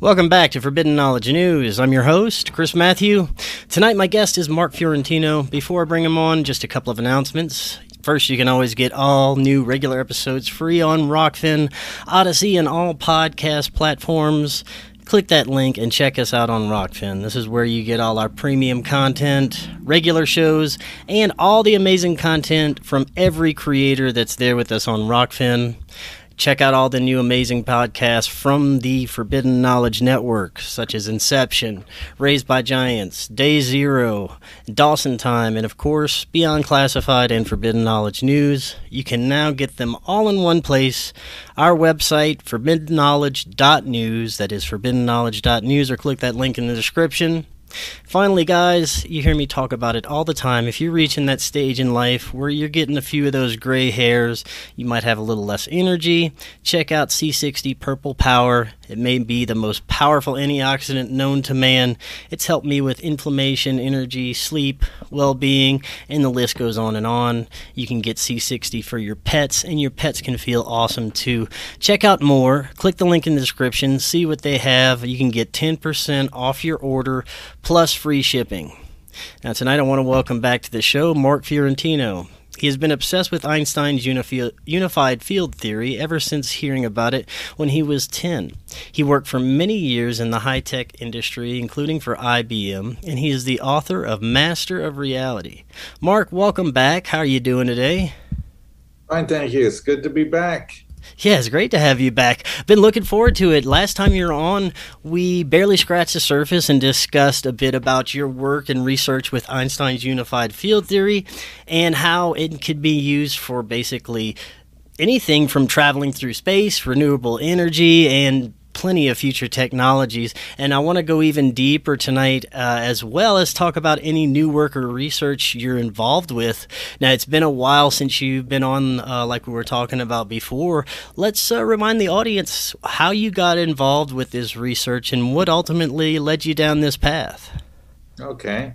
Welcome back to Forbidden Knowledge News. I'm your host, Chris Matthew. Tonight my guest is Mark Fiorentino. Before I bring him on, just a couple of announcements. First, you can always get all new regular episodes free on Rockfin, Odyssey, and all podcast platforms. Click that link and check us out on Rockfin. This is where you get all our premium content, regular shows, and all the amazing content from every creator that's there with us on Rockfin. Check out all the new amazing podcasts from the Forbidden Knowledge Network, such as Inception, Raised by Giants, Day Zero, Dawson Time, and of course, Beyond Classified and Forbidden Knowledge News. You can now get them all in one place. Our website, forbiddenknowledge.news, that is forbiddenknowledge.news, or click that link in the description. Finally, guys, you hear me talk about it all the time. If you're reaching that stage in life where you're getting a few of those gray hairs, you might have a little less energy, check out C60 Purple Power. It may be the most powerful antioxidant known to man. It's helped me with inflammation, energy, sleep, well-being, and the list goes on and on. You can get C60 for your pets, and your pets can feel awesome too. Check out more. Click the link in the description. See what they have. You can get 10% off your order, plus free shipping. Now, tonight I want to welcome back to the show Mark Fiorentino. He has been obsessed with Einstein's unified field theory ever since hearing about it when he was 10. He worked for many years in the high-tech industry, including for IBM, and he is the author of Master of Reality. Mark, welcome back. How are you doing today? Fine, thank you. It's good to be back. Yeah, it's great to have you back. Been looking forward to it. Last time you were on, we barely scratched the surface and discussed a bit about your work and research with Einstein's unified field theory and how it could be used for basically anything from traveling through space, renewable energy, and plenty of future technologies. And I want to go even deeper tonight, as well as talk about any new work or research you're involved with. Now, it's been a while since you've been on, like we were talking about before. Let's remind the audience how you got involved with this research and what ultimately led you down this path. Okay.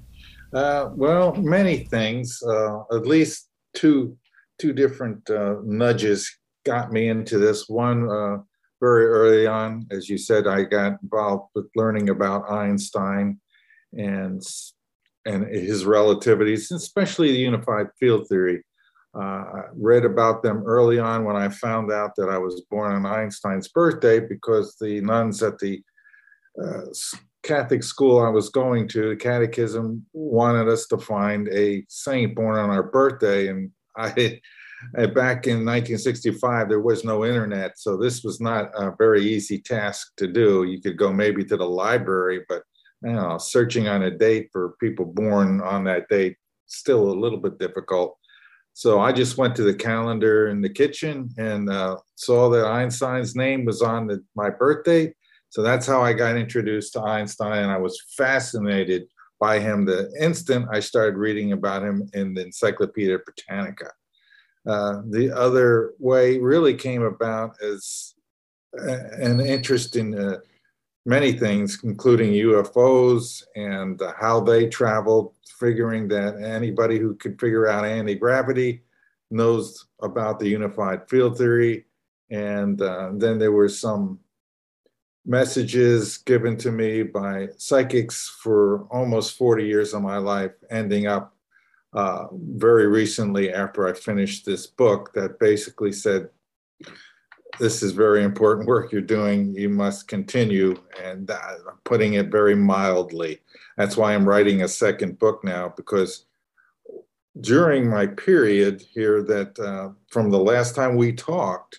Well, many things, at least two different nudges got me into this. One, very early on, as you said, I got involved with learning about Einstein and his relativities, especially the unified field theory. I read about them early on when I found out that I was born on Einstein's birthday, because the nuns at the Catholic school I was going to, the catechism, wanted us to find a saint born on our birthday. And back in 1965, there was no internet, so this was not a very easy task to do. You could go maybe to the library, but searching on a date for people born on that date, still a little bit difficult. So I just went to the calendar in the kitchen and saw that Einstein's name was on my birthday. So that's how I got introduced to Einstein, and I was fascinated by him the instant I started reading about him in the Encyclopedia Britannica. The other way really came about as an interest in many things, including UFOs and how they traveled, figuring that anybody who could figure out anti-gravity knows about the unified field theory. And then there were some messages given to me by psychics for almost 40 years of my life, ending up very recently after I finished this book, that basically said, this is very important work you're doing, you must continue, and putting it very mildly. That's why I'm writing a second book now, because during my period here that from the last time we talked,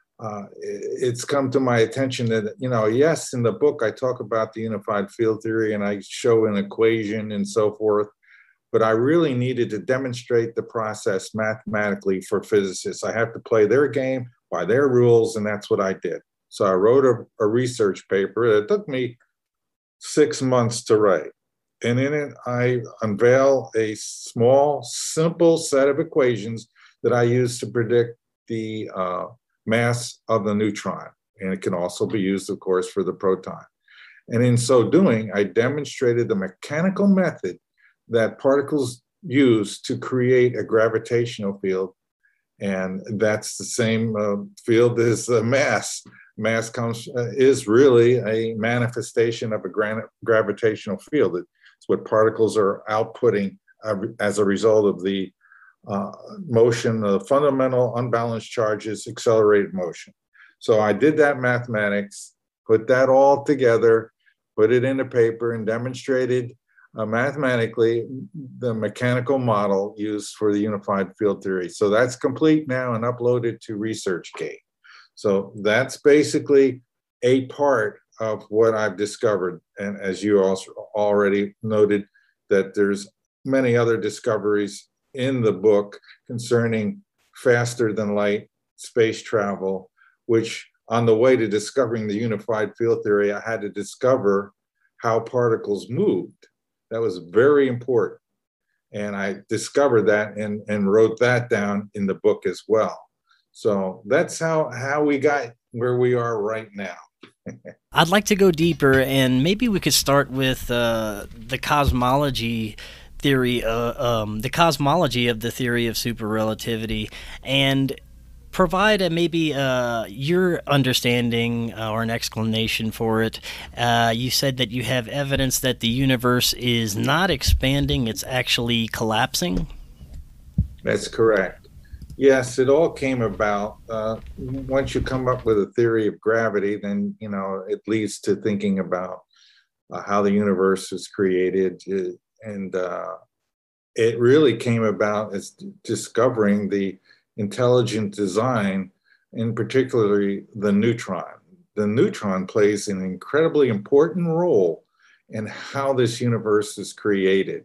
it's come to my attention that, yes, in the book I talk about the unified field theory and I show an equation and so forth, but I really needed to demonstrate the process mathematically for physicists. I have to play their game by their rules, and that's what I did. So I wrote a research paper. It took me 6 months to write. And in it, I unveil a small, simple set of equations that I use to predict the mass of the neutron. And it can also be used, of course, for the proton. And in so doing, I demonstrated the mechanical method that particles use to create a gravitational field. And that's the same field as the mass. mass comes is really a manifestation of a gravitational field. It's what particles are outputting as a result of the motion, the fundamental unbalanced charges, accelerated motion. So I did that mathematics, put that all together, put it in a paper, and demonstrated mathematically the mechanical model used for the unified field theory. So that's complete now and uploaded to ResearchGate. So that's basically a part of what I've discovered. And as you also already noted, that there's many other discoveries in the book concerning faster than light space travel, which on the way to discovering the unified field theory, I had to discover how particles moved. That was very important. And I discovered that and wrote that down in the book as well. So that's how we got where we are right now. I'd like to go deeper, and maybe we could start with the cosmology theory, the cosmology of the theory of superrelativity, and provide maybe your understanding or an explanation for it. You said that you have evidence that the universe is not expanding, it's actually collapsing. That's correct. Yes, it all came about. Once you come up with a theory of gravity, then, it leads to thinking about how the universe was created. And it really came about as discovering the intelligent design, in particularly the neutron. The neutron plays an incredibly important role in how this universe is created.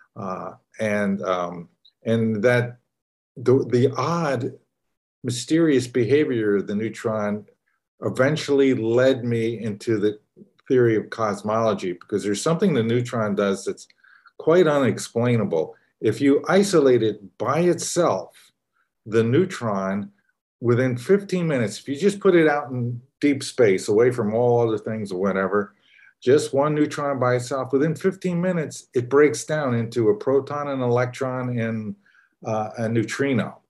And that the odd, mysterious behavior of the neutron eventually led me into the theory of cosmology, because there's something the neutron does that's quite unexplainable. If you isolate it by itself, the neutron, within 15 minutes, if you just put it out in deep space, away from all other things or whatever, just one neutron by itself, within 15 minutes, it breaks down into a proton, an electron, and a neutrino.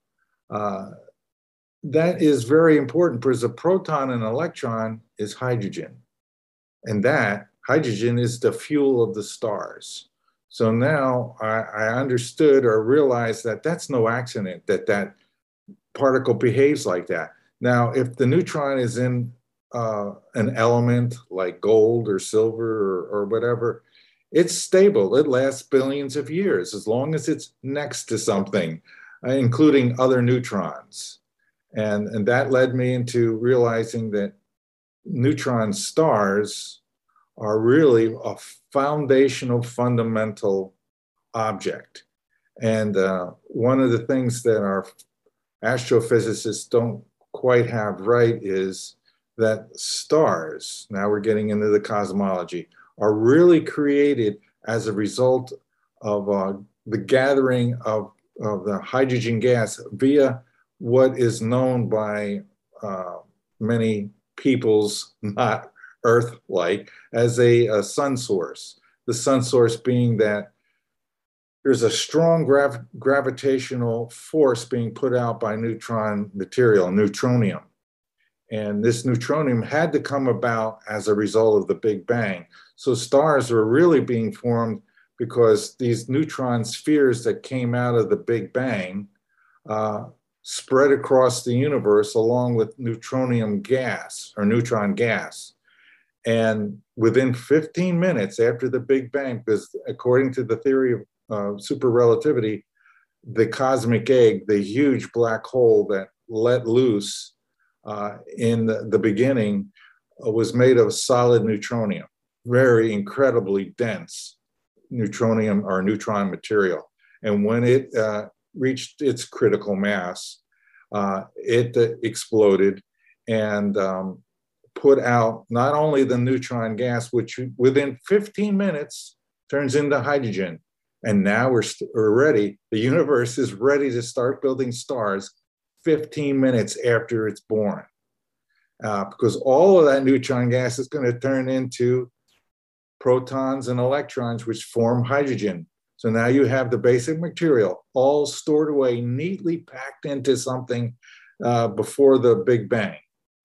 That is very important, because a proton and electron is hydrogen. And that hydrogen is the fuel of the stars. So now I understood or realized that that's no accident that particle behaves like that. Now, if the neutron is in an element like gold or silver or whatever, it's stable. It lasts billions of years as long as it's next to something, including other neutrons. And that led me into realizing that neutron stars are really a foundational, fundamental object. And one of the things that our astrophysicists don't quite have right is that stars, now we're getting into the cosmology, are really created as a result of the gathering of the hydrogen gas via what is known by many peoples, not Earth-like, as a sun source. The sun source being that there's a strong gravitational force being put out by neutron material, neutronium. And this neutronium had to come about as a result of the Big Bang. So stars were really being formed because these neutron spheres that came out of the Big Bang spread across the universe along with neutronium gas or neutron gas. And within 15 minutes after the Big Bang, because according to the theory of superrelativity, the cosmic egg, the huge black hole that let loose in the beginning, was made of solid neutronium, very incredibly dense neutronium or neutron material. And when it reached its critical mass, it exploded and put out not only the neutron gas, which within 15 minutes turns into hydrogen. And now we're ready. The universe is ready to start building stars 15 minutes after it's born. Because all of that neutron gas is going to turn into protons and electrons, which form hydrogen. So now you have the basic material all stored away, neatly packed into something before the Big Bang.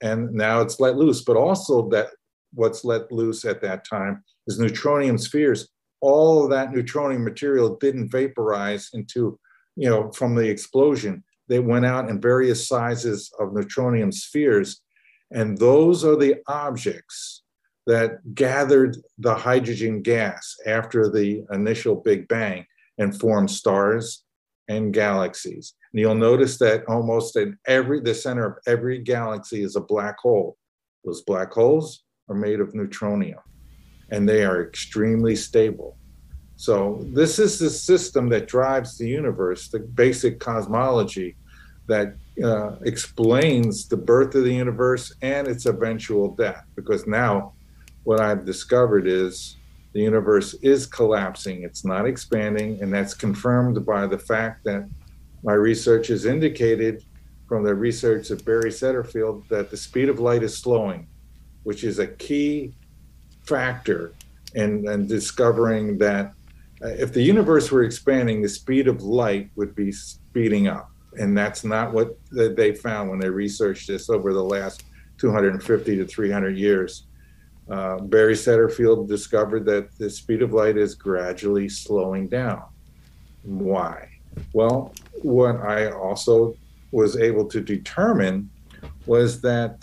and now it's let loose. But also that what's let loose at that time is neutronium spheres. All of that neutronium material didn't vaporize into, from the explosion. They went out in various sizes of neutronium spheres. And those are the objects that gathered the hydrogen gas after the initial Big Bang and formed stars and galaxies. And you'll notice that almost in the center of every galaxy is a black hole. Those black holes are made of neutronium, and they are extremely stable. So this is the system that drives the universe, the basic cosmology that explains the birth of the universe and its eventual death. Because now what I've discovered is the universe is collapsing. It's not expanding, and that's confirmed by the fact that my research has indicated from the research of Barry Setterfield that the speed of light is slowing, which is a key factor in discovering that if the universe were expanding, the speed of light would be speeding up. And that's not what they found when they researched this over the last 250 to 300 years. Barry Setterfield discovered that the speed of light is gradually slowing down. Why? Well, what I also was able to determine was that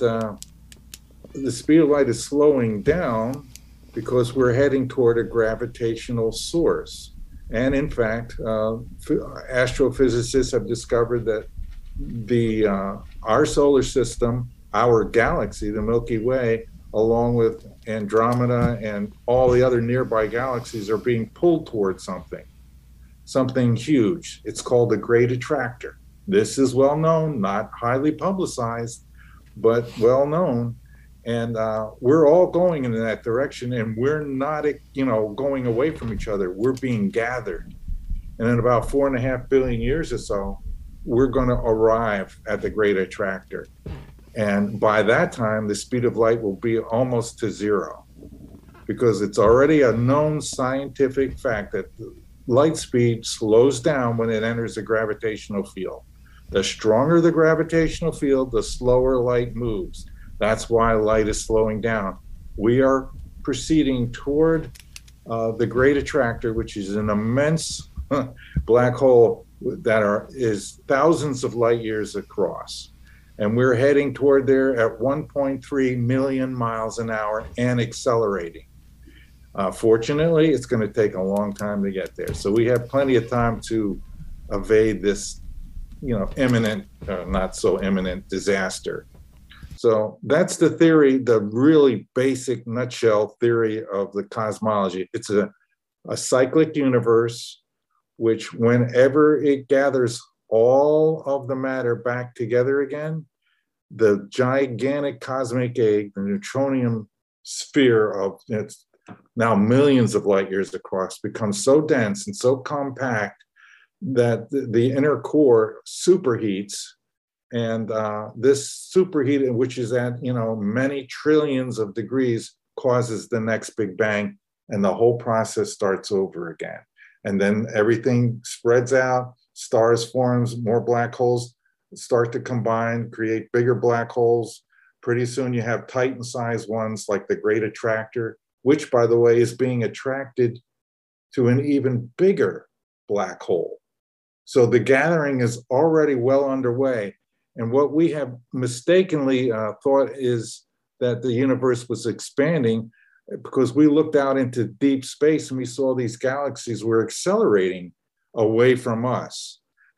the speed of light is slowing down because we're heading toward a gravitational source. And in fact, astrophysicists have discovered that our solar system, our galaxy, the Milky Way, along with Andromeda and all the other nearby galaxies, are being pulled towards something huge. It's called the Great Attractor. This is well known, not highly publicized, but well known. And we're all going in that direction, and we're not, going away from each other. We're being gathered. And in about 4.5 billion years or so, we're going to arrive at the Great Attractor. And by that time, the speed of light will be almost to zero, because it's already a known scientific fact that light speed slows down when it enters a gravitational field. The stronger the gravitational field, the slower light moves. That's why light is slowing down. We are proceeding toward the Great Attractor, which is an immense black hole that is thousands of light years across. And we're heading toward there at 1.3 million miles an hour and accelerating. Fortunately, it's going to take a long time to get there. So we have plenty of time to evade this, imminent, not so imminent disaster. So that's the theory, the really basic nutshell theory of the cosmology. It's a cyclic universe, which whenever it gathers all of the matter back together again, the gigantic cosmic egg, the neutronium sphere of it's now millions of light years across, becomes so dense and so compact that the inner core superheats. And this superheat, which is at many trillions of degrees, causes the next Big Bang, and the whole process starts over again. And then everything spreads out, stars forms, more black holes start to combine, create bigger black holes. Pretty soon you have Titan-sized ones like the Great Attractor, which, by the way, is being attracted to an even bigger black hole. So the gathering is already well underway. And what we have mistakenly thought is that the universe was expanding because we looked out into deep space and we saw these galaxies were accelerating away from us.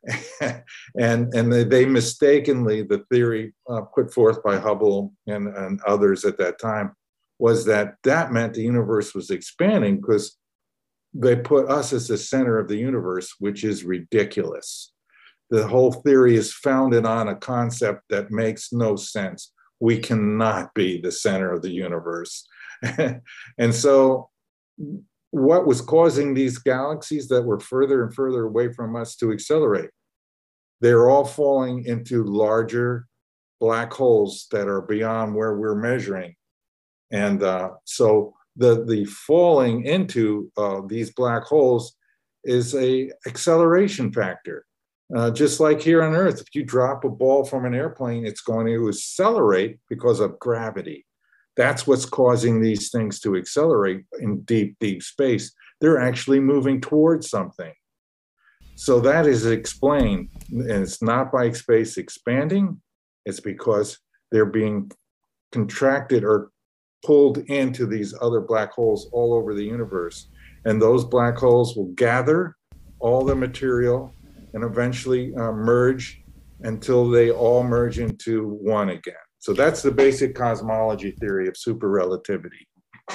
and they mistakenly, the theory put forth by Hubble and others at that time, was that meant the universe was expanding because they put us as the center of the universe, which is ridiculous. The whole theory is founded on a concept that makes no sense. We cannot be the center of the universe. And so what was causing these galaxies that were further and further away from us to accelerate? They're all falling into larger black holes that are beyond where we're measuring. And so the falling into these black holes is a acceleration factor. Just like here on Earth, if you drop a ball from an airplane, it's going to accelerate because of gravity. That's what's causing these things to accelerate in deep, deep space. They're actually moving towards something. So that is explained, and it's not by space expanding, it's because they're being contracted or pulled into these other black holes all over the universe. And those black holes will gather all the material and eventually merge until they all merge into one again. So that's the basic cosmology theory of superrelativity.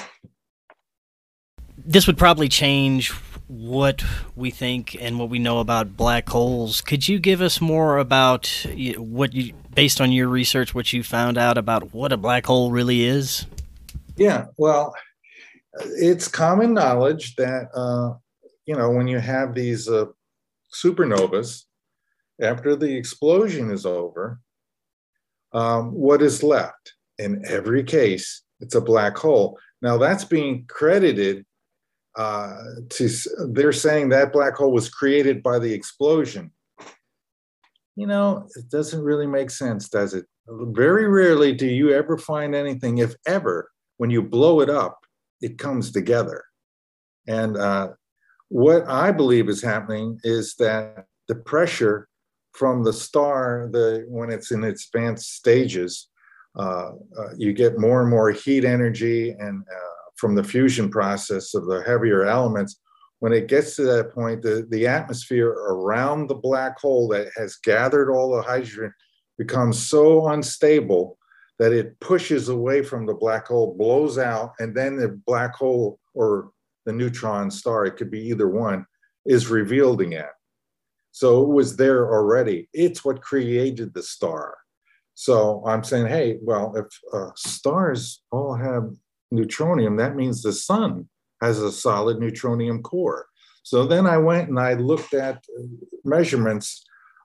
This would probably change what we think and what we know about black holes. Could you give us more about what you, based on your research, what you found out about what a black hole really is? Yeah, well, it's common knowledge that, when you have these supernovas, after the explosion is over, what is left? In every case, it's a black hole. Now, that's being credited they're saying that black hole was created by the explosion. It doesn't really make sense, does it? Very rarely do you ever find anything, if ever, when you blow it up, it comes together. And what I believe is happening is that the pressure from the star, when it's in its advanced stages, you get more and more heat energy and from the fusion process of the heavier elements. When it gets to that point, the atmosphere around the black hole that has gathered all the hydrogen becomes so unstable that it pushes away from the black hole, blows out, and then the black hole or the neutron star, it could be either one, is revealed again. So it was there already. It's what created the star. So I'm saying, hey, well, if stars all have neutronium, that means the sun has a solid neutronium core. So then I went and I looked at measurements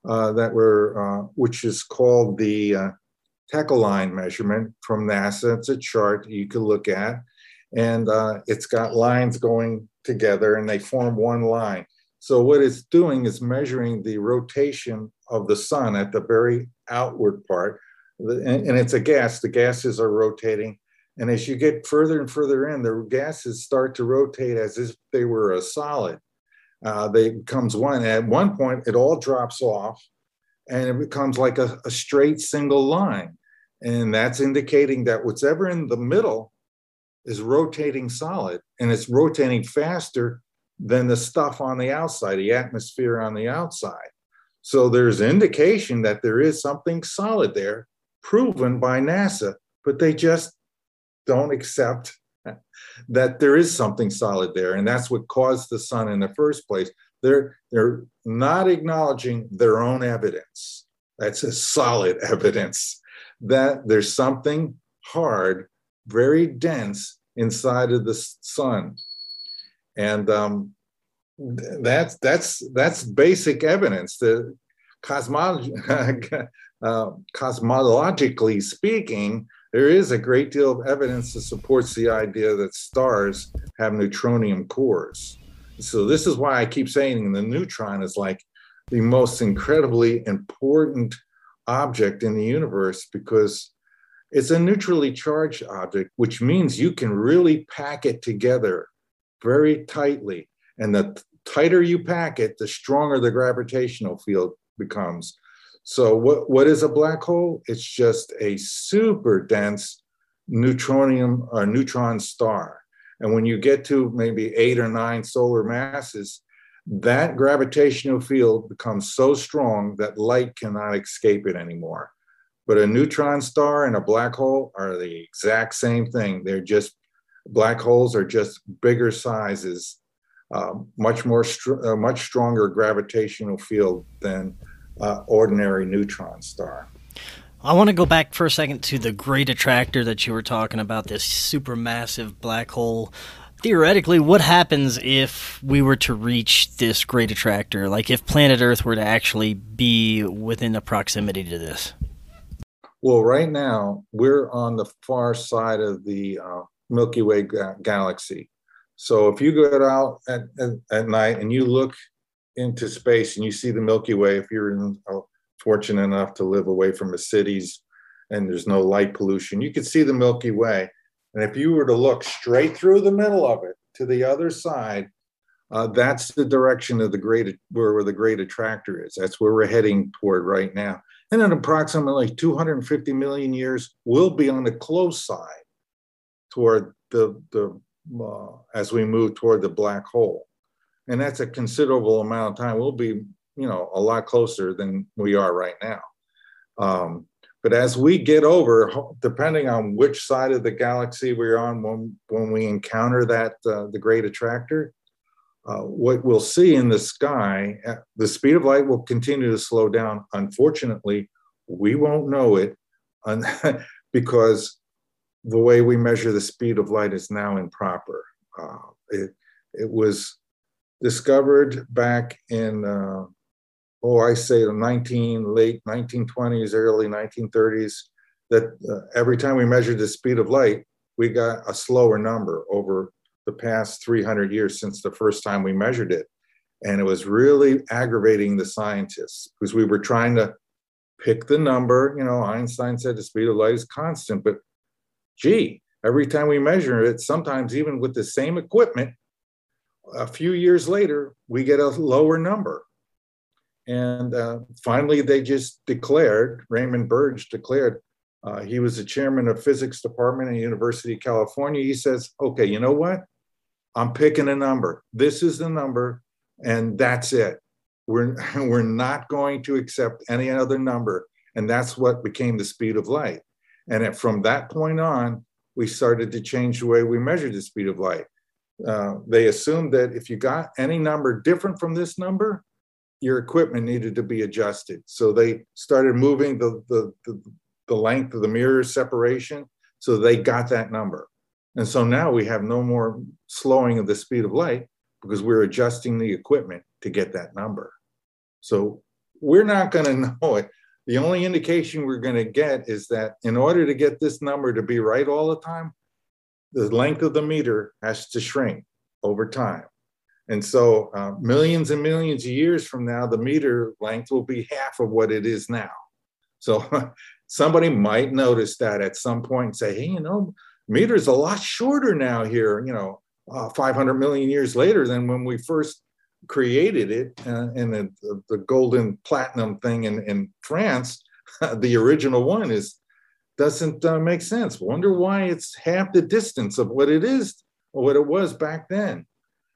which is called the Tekelin measurement from NASA. It's a chart you can look at, and it's got lines going together and they form one line. So what it's doing is measuring the rotation of the sun at the very outward part, and it's a gas. The gases are rotating. And as you get further and further in, the gases start to rotate as if they were a solid. They becomes one. At one point, it all drops off, and it becomes like a straight single line. And that's indicating that whatever in the middle is rotating solid, and it's rotating faster than the stuff on the outside, the atmosphere on the outside. So there's indication that there is something solid there, proven by NASA, but they just don't accept that there is something solid there, and that's what caused the sun in the first place. They're not acknowledging their own evidence. That's a solid evidence that there's something hard, very dense inside of the sun, and that's basic evidence. The cosmologically speaking, there is a great deal of evidence that supports the idea that stars have neutronium cores. So this is why I keep saying the neutron is like the most incredibly important object in the universe, because it's a neutrally charged object, which means you can really pack it together very tightly. And the tighter you pack it, the stronger the gravitational field becomes. So what is a black hole? It's just a super dense neutronium or neutron star. And when you get to maybe 8 or 9 solar masses, that gravitational field becomes so strong that light cannot escape it anymore. But a neutron star and a black hole are the exact same thing. Black holes are just bigger sizes, much stronger gravitational field than ordinary neutron star. I want to go back for a second to the great attractor that you were talking about, this supermassive black hole. Theoretically, what happens if we were to reach this great attractor? Like if planet Earth were to actually be within the proximity to this? Well, right now, we're on the far side of the Milky Way galaxy. So if you go out at night and you look into space and you see the Milky Way, if you're fortunate enough to live away from the cities and there's no light pollution, you could see the Milky Way. And if you were to look straight through the middle of it to the other side, that's the direction of where the great attractor is. That's where we're heading toward right now. And in approximately 250 million years, we'll be on the close side toward as we move toward the black hole. And that's a considerable amount of time. We'll be, a lot closer than we are right now. But as we get over, depending on which side of the galaxy we're on, when we encounter that the great attractor, what we'll see in the sky, the speed of light will continue to slow down. Unfortunately, we won't know it because the way we measure the speed of light is now improper. It was discovered back in, the late 1920s, early 1930s, that every time we measured the speed of light, we got a slower number over the past 300 years since the first time we measured it. And it was really aggravating the scientists because we were trying to pick the number. Einstein said the speed of light is constant, but every time we measure it, sometimes even with the same equipment, a few years later, we get a lower number. And finally, they just declared, Raymond Burge declared, he was the chairman of physics department at the University of California. He says, okay, you know what? I'm picking a number. This is the number, and that's it. We're not going to accept any other number. And that's what became the speed of light. And from that point on, we started to change the way we measured the speed of light. They assumed that if you got any number different from this number, your equipment needed to be adjusted. So they started moving the length of the mirror separation, so they got that number. And so now we have no more slowing of the speed of light because we're adjusting the equipment to get that number. So we're not going to know it. The only indication we're going to get is that in order to get this number to be right all the time, the length of the meter has to shrink over time. And so millions and millions of years from now, the meter length will be half of what it is now. So somebody might notice that at some point and say, hey, meter's a lot shorter now here, 500 million years later than when we first created it in the golden platinum thing in France. The original one doesn't make sense. Wonder why it's half the distance of what it is or what it was back then.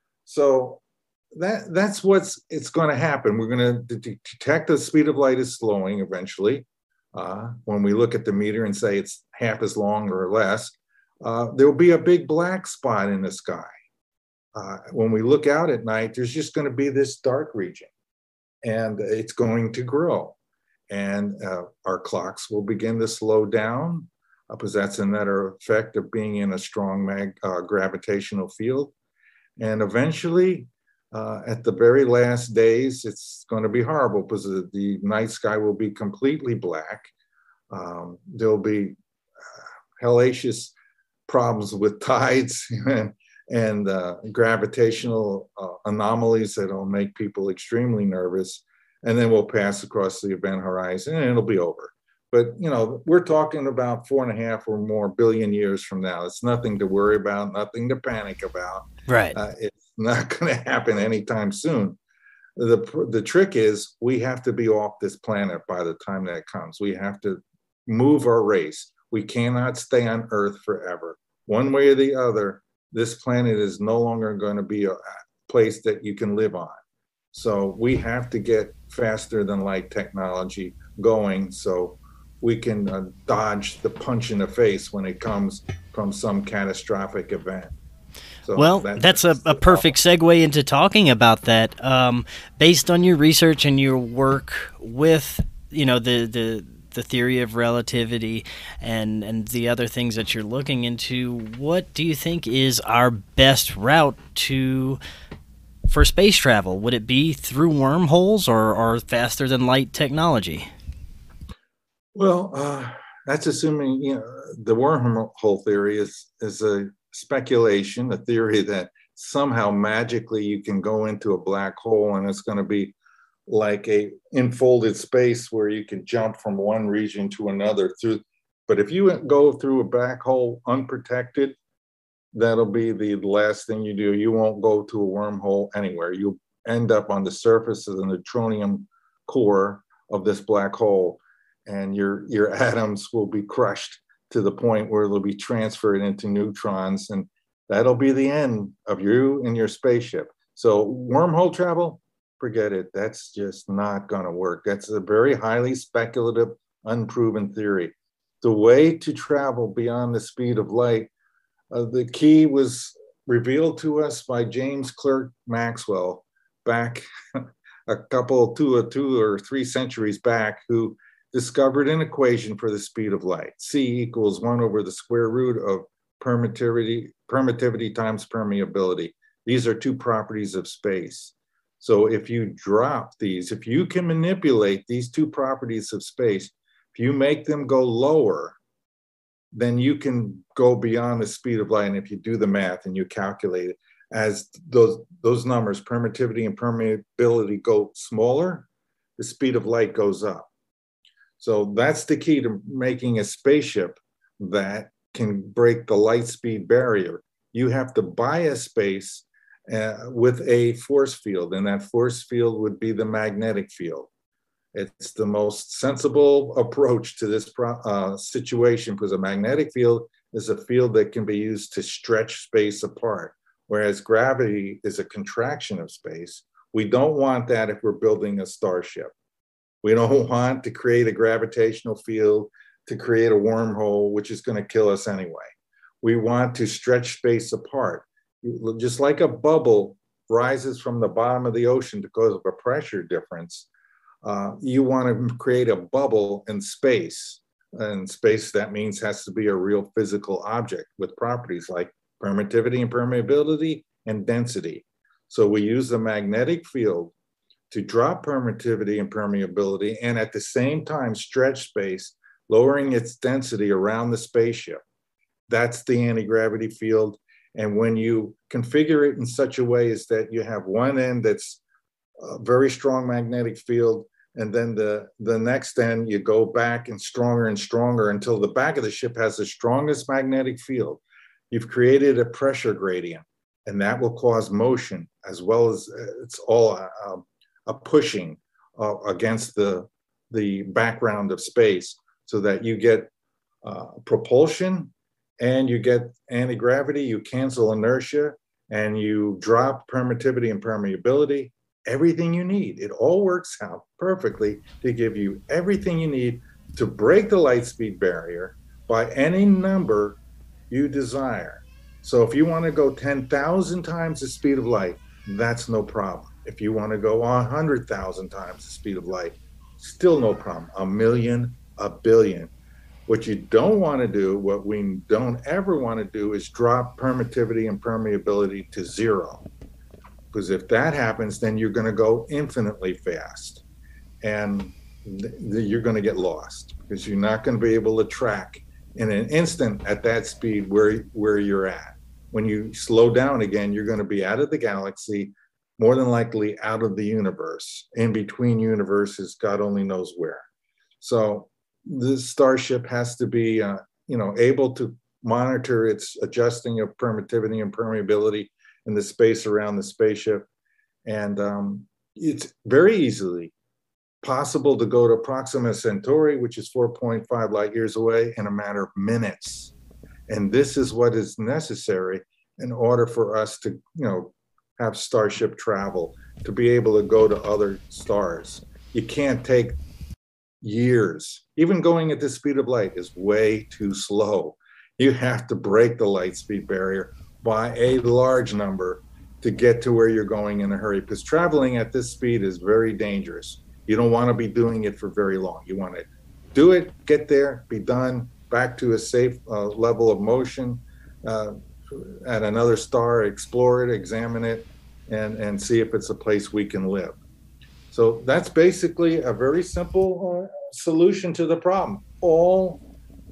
So that's it's going to happen. We're going to detect the speed of light is slowing eventually. When we look at the meter and say it's half as long or less, there will be a big black spot in the sky. When we look out at night, there's just going to be this dark region, and it's going to grow. And our clocks will begin to slow down because that's another effect of being in a strong gravitational field. And eventually, at the very last days, it's going to be horrible because the night sky will be completely black. There'll be hellacious problems with tides and gravitational anomalies that'll make people extremely nervous. And then we'll pass across the event horizon and it'll be over. But, we're talking about 4.5 or more billion years from now. It's nothing to worry about, nothing to panic about. Right. It's not going to happen anytime soon. The trick is we have to be off this planet by the time that comes. We have to move our race. We cannot stay on Earth forever. One way or the other, this planet is no longer going to be a place that you can live on. So we have to get faster than light technology going so we can dodge the punch in the face when it comes from some catastrophic event. So well, that's a perfect segue into talking about that. Based on your research and your work with, the theory of relativity and the other things that you're looking into, what do you think is our best route for space travel? Would it be through wormholes or faster than light technology? Well, that's assuming the wormhole theory is a speculation, a theory that somehow magically you can go into a black hole and it's going to be like a enfolded space where you can jump from one region to another through. But if you go through a black hole unprotected, that'll be the last thing you do. You won't go to a wormhole anywhere. You'll end up on the surface of the neutronium core of this black hole, and your atoms will be crushed to the point where they'll be transferred into neutrons, and that'll be the end of you and your spaceship. So wormhole travel, forget it. That's just not going to work. That's a very highly speculative, unproven theory. The way to travel beyond the speed of light, the key was revealed to us by James Clerk Maxwell back two or three centuries back, who discovered an equation for the speed of light. C equals 1 over the square root of permittivity times permeability. These are two properties of space. So if you drop these, if you can manipulate these two properties of space, if you make them go lower, then you can go beyond the speed of light. And if you do the math and you calculate it, as those numbers, permittivity and permeability, go smaller, the speed of light goes up. So that's the key to making a spaceship that can break the light speed barrier. You have to buy a space with a force field, and that force field would be the magnetic field. It's the most sensible approach to this situation, because a magnetic field is a field that can be used to stretch space apart, whereas gravity is a contraction of space. We don't want that if we're building a starship. We don't want to create a gravitational field to create a wormhole, which is going to kill us anyway. We want to stretch space apart. Just like a bubble rises from the bottom of the ocean because of a pressure difference, you want to create a bubble in space. And space, that means, has to be a real physical object with properties like permittivity and permeability and density. So we use the magnetic field to drop permittivity and permeability, and at the same time stretch space, lowering its density around the spaceship. That's the anti-gravity field. And when you configure it in such a way as that you have one end that's a very strong magnetic field, and then the next end you go back and stronger until the back of the ship has the strongest magnetic field, you've created a pressure gradient, and that will cause motion, as well as it's all a pushing against the background of space, so that you get propulsion and you get anti-gravity, you cancel inertia, and you drop permittivity and permeability, everything you need. It all works out perfectly to give you everything you need to break the light speed barrier by any number you desire. So if you want to go 10,000 times the speed of light, that's no problem. If you want to go 100,000 times the speed of light, still no problem. 1 million, 1 billion. What you don't want to do, what we don't ever want to do, is drop permittivity and permeability to 0. Because if that happens, then you're going to go infinitely fast. And you're going to get lost, because you're not going to be able to track in an instant at that speed where you're at. When you slow down again, you're going to be out of the galaxy, more than likely out of the universe, in between universes, God only knows where. So this starship has to be, able to monitor its adjusting of permittivity and permeability in the space around the spaceship. And it's very easily possible to go to Proxima Centauri, which is 4.5 light years away, in a matter of minutes. And this is what is necessary in order for us to, have starship travel, to be able to go to other stars. You can't take years. Even going at the speed of light is way too slow. You have to break the light speed barrier by a large number to get to where you're going in a hurry, because traveling at this speed is very dangerous. You don't want to be doing it for very long. You want to do it, get there, be done, back to a safe level of motion, at another star, explore it, examine it, and see if it's a place we can live. So that's basically a very simple solution to the problem. All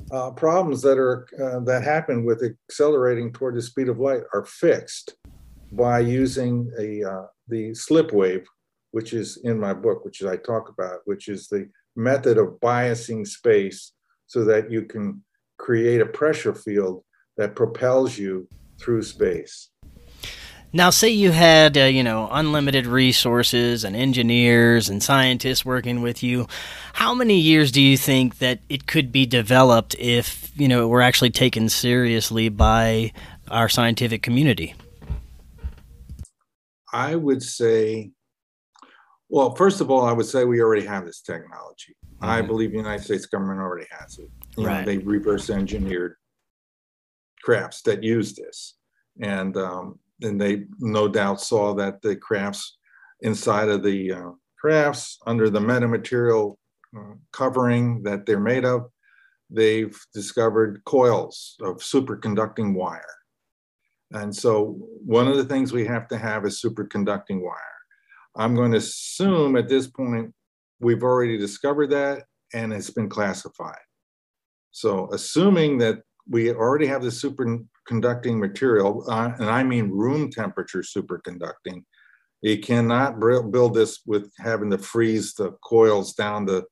problems that happen with accelerating toward the speed of light are fixed by using the slip wave, which is in my book, which I talk about, which is the method of biasing space so that you can create a pressure field that propels you through space. Now, say you had, unlimited resources and engineers and scientists working with you. How many years do you think that it could be developed if, it were actually taken seriously by our scientific community? I would say, well, first of all, I would say we already have this technology. Mm-hmm. I believe the United States government already has it. Right. They reverse engineered crafts that use this. And they no doubt saw that the crafts inside of the crafts under the metamaterial covering that they're made of, they've discovered coils of superconducting wire. And so one of the things we have to have is superconducting wire. I'm going to assume at this point, we've already discovered that and it's been classified. So assuming that we already have the superconducting material, and I mean room temperature superconducting, you cannot build this with having to freeze the coils down to,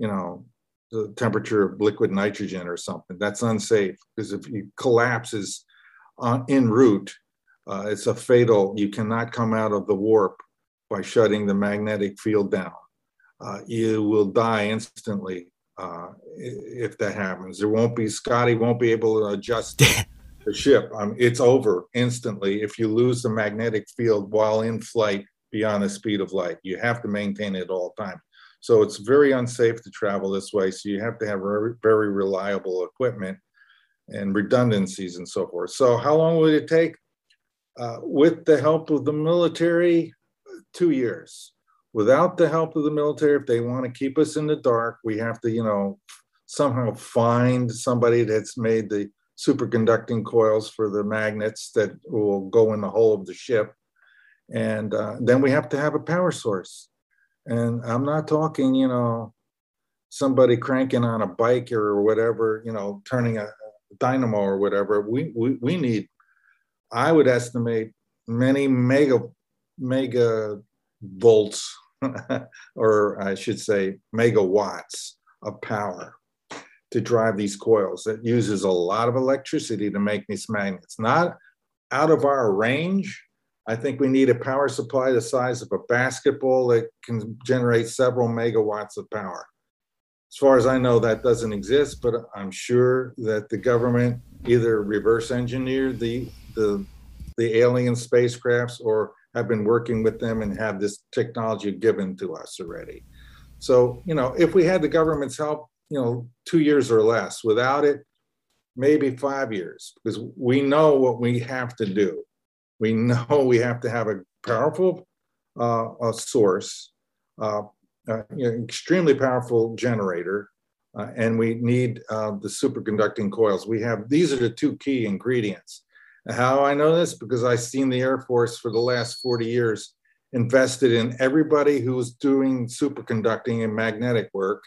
the temperature of liquid nitrogen or something. That's unsafe because if it collapses en route, it's a fatal. You cannot come out of the warp by shutting the magnetic field down. You will die instantly if that happens. Scotty won't be able to adjust the ship. It's over instantly if you lose the magnetic field while in flight beyond the speed of light. You have to maintain it all the time. So it's very unsafe to travel this way. So you have to have very, very reliable equipment and redundancies and so forth. So how long would it take? With the help of the military, 2 years. Without the help of the military, if they want to keep us in the dark, we have to, somehow find somebody that's made the superconducting coils for the magnets that will go in the hull of the ship. And then we have to have a power source. And I'm not talking, somebody cranking on a bike or whatever, turning a dynamo or whatever. We need, I would estimate, many mega volts, or I should say megawatts of power to drive these coils. That uses a lot of electricity to make these magnets. Not out of our range. I think we need a power supply the size of a basketball that can generate several megawatts of power. As far as I know, that doesn't exist, but I'm sure that the government either reverse engineered the alien spacecrafts or have been working with them and have this technology given to us already. So, if we had the government's help, 2 years or less. Without it, maybe 5 years, because we know what we have to do. We know we have to have a powerful source, extremely powerful generator, and we need the superconducting coils. These are the two key ingredients. How I know this? Because I've seen the Air Force for the last 40 years invested in everybody who's doing superconducting and magnetic work.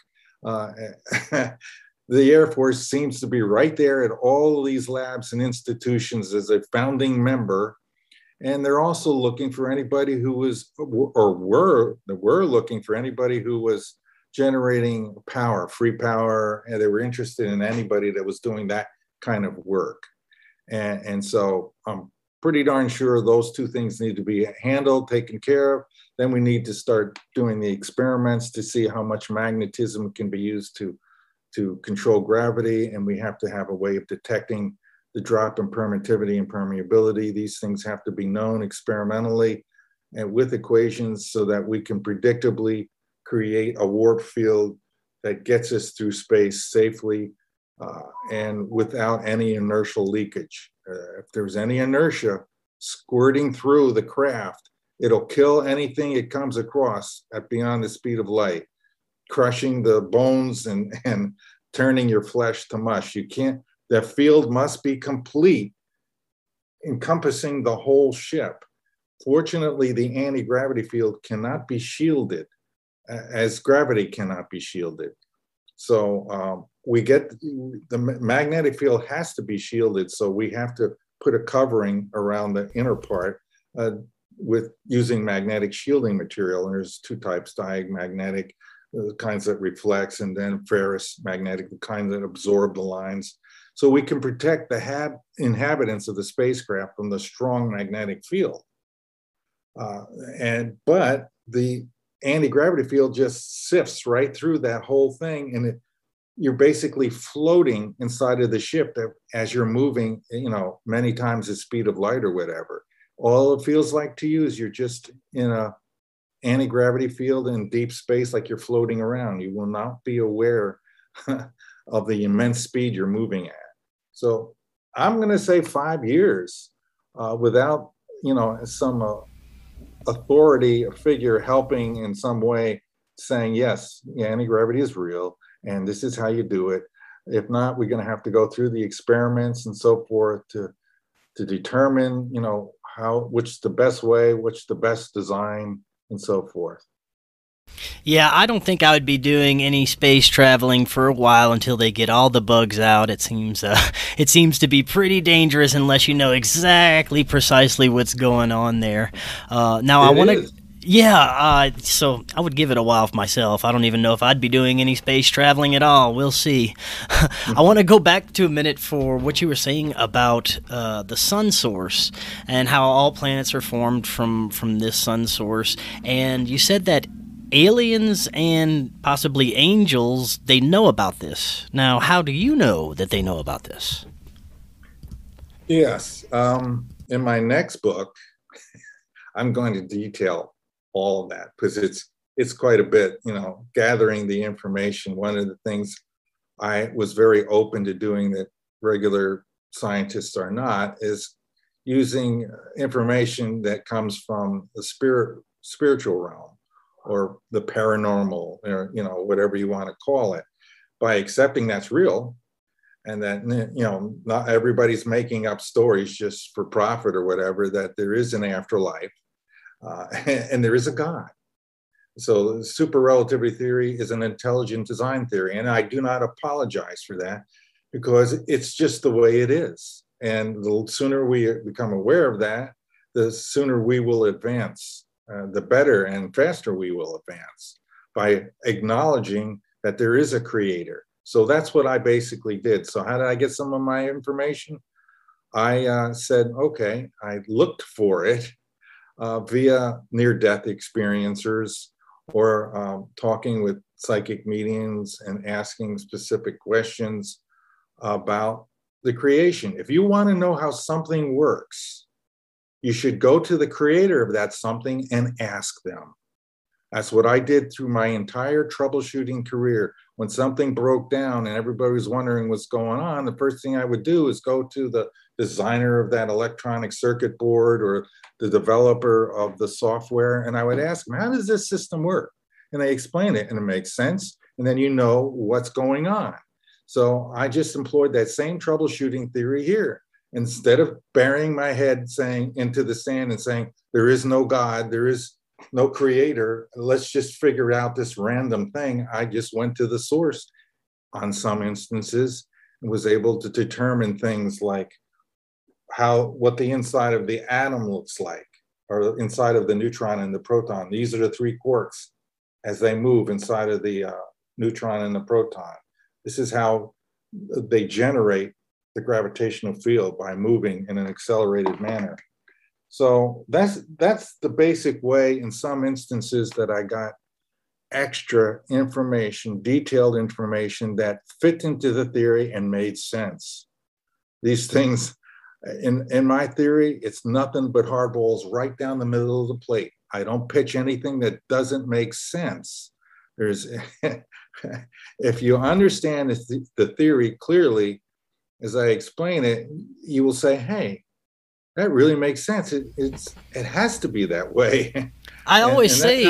The Air Force seems to be right there at all of these labs and institutions as a founding member. And they're also looking for anybody who was, or were looking for anybody who was generating power, free power, and they were interested in anybody that was doing that kind of work. And so I'm pretty darn sure those two things need to be handled, taken care of. Then we need to start doing the experiments to see how much magnetism can be used to control gravity. And we have to have a way of detecting the drop in permittivity and permeability. These things have to be known experimentally and with equations so that we can predictably create a warp field that gets us through space safely and without any inertial leakage. If there's any inertia squirting through the craft, it'll kill anything it comes across at beyond the speed of light, crushing the bones and turning your flesh to mush. The field must be complete, encompassing the whole ship. Fortunately, the anti-gravity field cannot be shielded, as gravity cannot be shielded. So the magnetic field has to be shielded, so we have to put a covering around the inner part with using magnetic shielding material. And there's two types: diamagnetic, the kinds that reflects, and then ferrous magnetic, the kinds that absorb the lines. So we can protect the inhabitants of the spacecraft from the strong magnetic field. But the anti-gravity field just sifts right through that whole thing, and you're basically floating inside of the ship as you're moving, many times the speed of light or whatever. All it feels like to you is you're just in a anti-gravity field in deep space, like you're floating around. You will not be aware of the immense speed you're moving at. So I'm going to say 5 years without, some authority figure helping in some way, saying, yes, anti-gravity is real, and this is how you do it. If not, we're going to have to go through the experiments and so forth to determine, which the best way, which the best design, and so forth. Yeah, I don't think I would be doing any space traveling for a while until they get all the bugs out. It seems to be pretty dangerous unless you know exactly precisely what's going on there. Now, I want to... Yeah, so I would give it a while for myself. I don't even know if I'd be doing any space traveling at all. We'll see. I want to go back to a minute for what you were saying about the sun source and how all planets are formed from this sun source. And you said that aliens and possibly angels, they know about this. Now, how do you know that they know about this? Yes. In my next book, I'm going to detail all of that because it's quite a bit, gathering the information. One of the things I was very open to doing that regular scientists are not is using information that comes from the spiritual realm or the paranormal, or whatever you want to call it, by accepting that's real, and that not everybody's making up stories just for profit or whatever, that there is an afterlife. And there is a God. So super relativity theory is an intelligent design theory. And I do not apologize for that because it's just the way it is. And the sooner we become aware of that, the sooner we will advance, the better and faster we will advance by acknowledging that there is a creator. So that's what I basically did. So how did I get some of my information? I said, okay, I looked for it via near-death experiencers or talking with psychic mediums and asking specific questions about the creation. If you want to know how something works, you should go to the creator of that something and ask them. That's what I did through my entire troubleshooting career. When something broke down and everybody was wondering what's going on, the first thing I would do is go to the designer of that electronic circuit board or the developer of the software, and I would ask them, how does this system work? And they explain it, and it makes sense, and then you know what's going on. So I just employed that same troubleshooting theory here. Instead of burying my head into the sand and saying, there is no God, there is no creator, let's just figure out this random thing, I just went to the source on some instances and was able to determine things like what the inside of the atom looks like, or inside of the neutron and the proton. These are the three quarks as they move inside of the neutron and the proton. This is how they generate the gravitational field, by moving in an accelerated manner. So that's the basic way in some instances that I got extra information, detailed information that fit into the theory and made sense. These things, in my theory, it's nothing but hardballs right down the middle of the plate. I don't pitch anything that doesn't make sense. If you understand the theory clearly, as I explain it, you will say, hey, that really makes sense. It has to be that way. I always say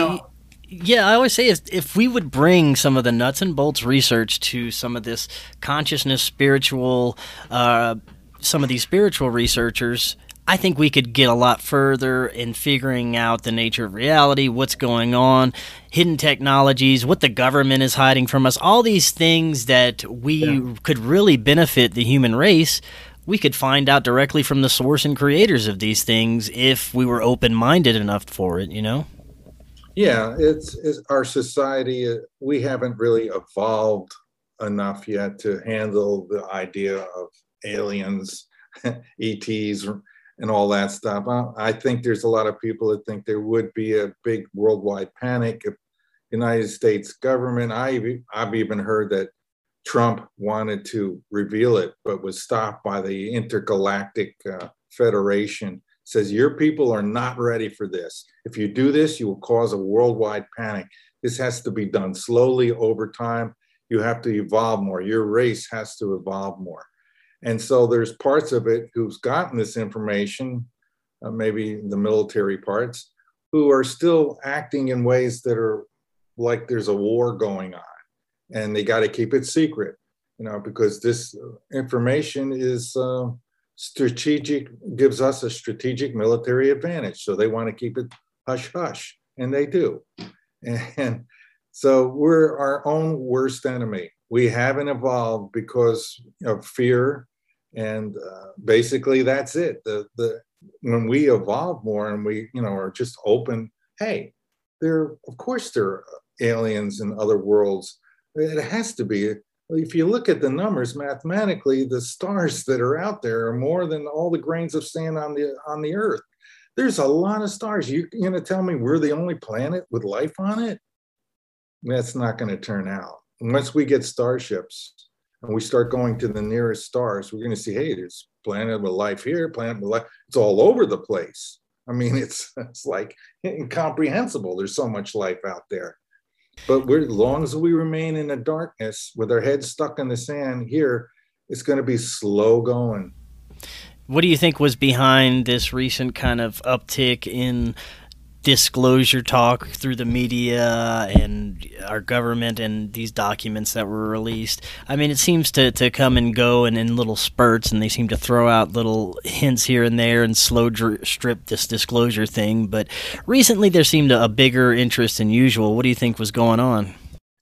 if we would bring some of the nuts and bolts research to some of this consciousness, spiritual, some of these spiritual researchers, I think we could get a lot further in figuring out the nature of reality, what's going on, hidden technologies, what the government is hiding from us, all these things that we could really benefit the human race. We could find out directly from the source and creators of these things if we were open-minded enough for it, you know? Yeah, it's our society. We haven't really evolved enough yet to handle the idea of aliens, ETs, and all that stuff. I think there's a lot of people that think there would be a big worldwide panic if the United States government. I've even heard that Trump wanted to reveal it, but was stopped by the Intergalactic Federation. Says your people are not ready for this. If you do this, you will cause a worldwide panic. This has to be done slowly over time. You have to evolve more. Your race has to evolve more. And so there's parts of it who's gotten this information, maybe the military parts, who are still acting in ways that are like there's a war going on, and they got to keep it secret, because this information is strategic, gives us a strategic military advantage. So they want to keep it hush hush, and they do. And so we're our own worst enemy. We haven't evolved because of fear, and basically that's it. When we evolve more and we are just open, hey, of course there are aliens in other worlds. It has to be. If you look at the numbers mathematically, the stars that are out there are more than all the grains of sand on the Earth. There's a lot of stars. You're going to tell me we're the only planet with life on it? That's not going to turn out. Once we get starships and we start going to the nearest stars, we're going to see, hey, there's planet with life here, planet with life. It's all over the place. I mean, it's like incomprehensible. There's so much life out there. But as long as we remain in the darkness with our heads stuck in the sand here, it's going to be slow going. What do you think was behind this recent kind of uptick in disclosure talk through the media and our government and these documents that were released? I mean, it seems to come and go and in little spurts, and they seem to throw out little hints here and there and slow strip this disclosure thing. But recently there seemed a bigger interest than usual. What do you think was going on?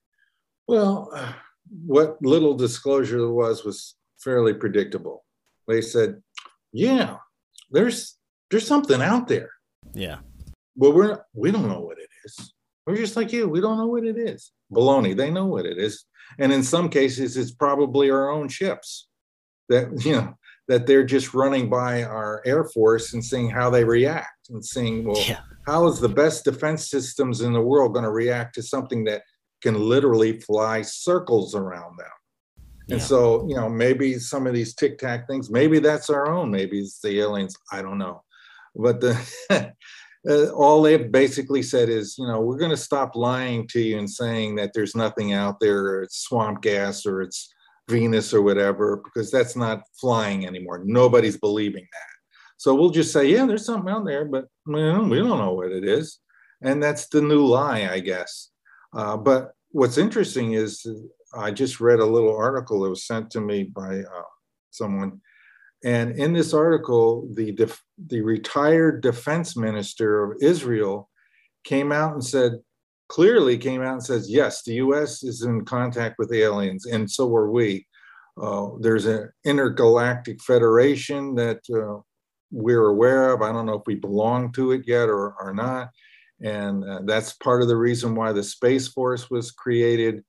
Well, what little disclosure there was fairly predictable. They said, yeah, there's something out there. Yeah. Well, we don't know what it is. We're just like you. We don't know what it is. Baloney. They know what it is. And in some cases, it's probably our own ships that they're just running by our Air Force and seeing how they react and seeing, well, how is the best defense systems in the world going to react to something that can literally fly circles around them? And so, maybe some of these Tic Tac things, maybe that's our own. Maybe it's the aliens. I don't know. But all they've basically said is, we're going to stop lying to you and saying that there's nothing out there, or it's swamp gas, or it's Venus or whatever, because that's not flying anymore. Nobody's believing that. So we'll just say, yeah, there's something out there, but we don't know what it is. And that's the new lie, I guess. But what's interesting is I just read a little article that was sent to me by someone. And in this article, the retired defense minister of Israel came out and says, yes, the U.S. is in contact with aliens, and so are we. There's an intergalactic federation that we're aware of. I don't know if we belong to it yet or not. And that's part of the reason why the Space Force was created.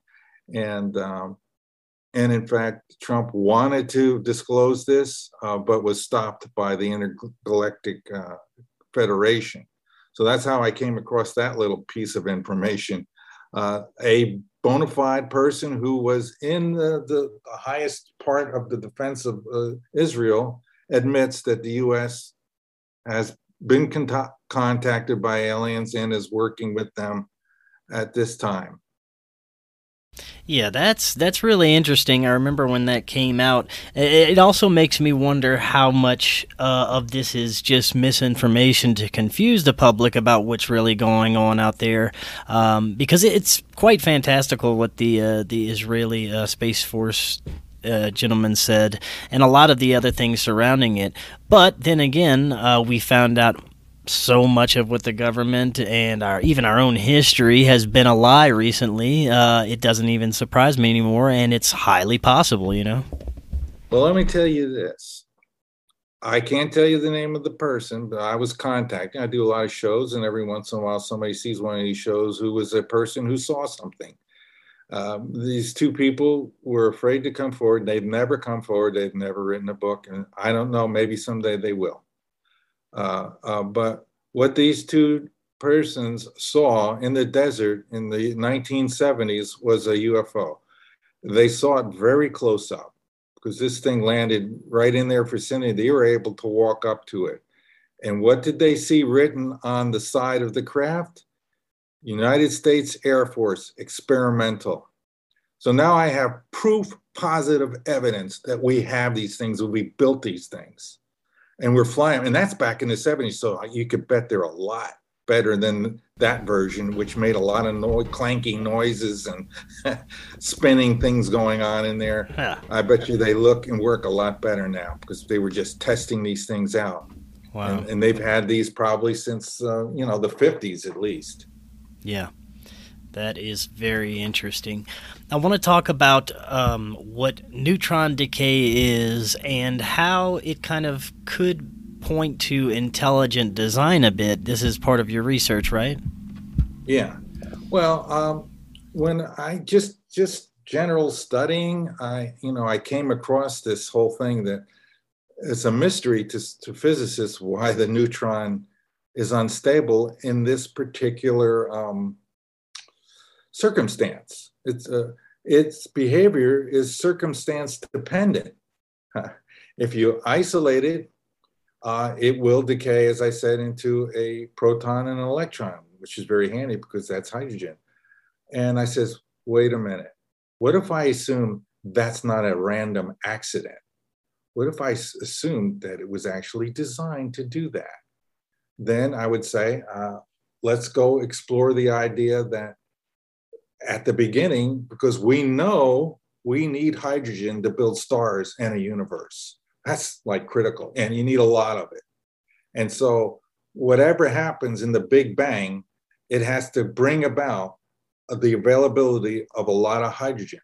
And in fact, Trump wanted to disclose this, but was stopped by the Intergalactic Federation. So that's how I came across that little piece of information. A bona fide person who was in the highest part of the defense of Israel admits that the U.S. has been contacted by aliens and is working with them at this time. Yeah, that's really interesting. I remember when that came out. It also makes me wonder how much of this is just misinformation to confuse the public about what's really going on out there, because it's quite fantastical what the Israeli Space Force gentleman said, and a lot of the other things surrounding it. But then again, we found out so much of what the government and even our own history has been a lie recently. It doesn't even surprise me anymore, and it's highly possible, Well, let me tell you this. I can't tell you the name of the person, but I was contacting. I do a lot of shows, and every once in a while, somebody sees one of these shows who was a person who saw something. These two people were afraid to come forward. They've never come forward. They've never written a book, and I don't know. Maybe someday they will. But what these two persons saw in the desert in the 1970s was a UFO. They saw it very close up because this thing landed right in their vicinity. They were able to walk up to it. And what did they see written on the side of the craft? United States Air Force, experimental. So now I have proof, positive evidence that we have these things, that we built these things. And we're flying, and that's back in the 70s. So you could bet they're a lot better than that version, which made a lot of clanking noises and spinning things going on in there. Yeah. I bet you they look and work a lot better now because they were just testing these things out. Wow. And they've had these probably since, the 50s at least. Yeah, that is very interesting. I want to talk about what neutron decay is and how it kind of could point to intelligent design a bit. This is part of your research, right? Yeah. Well, when I just general studying, I came across this whole thing that it's a mystery to physicists why the neutron is unstable in this particular circumstance. Its behavior is circumstance dependent. If you isolate it, it will decay, as I said, into a proton and an electron, which is very handy because that's hydrogen. And I says, wait a minute. What if I assume that's not a random accident? What if I assume that it was actually designed to do that? Then I would say, let's go explore the idea that at the beginning, because we know we need hydrogen to build stars and a universe. That's like critical, and you need a lot of it. And so whatever happens in the Big Bang, it has to bring about the availability of a lot of hydrogen.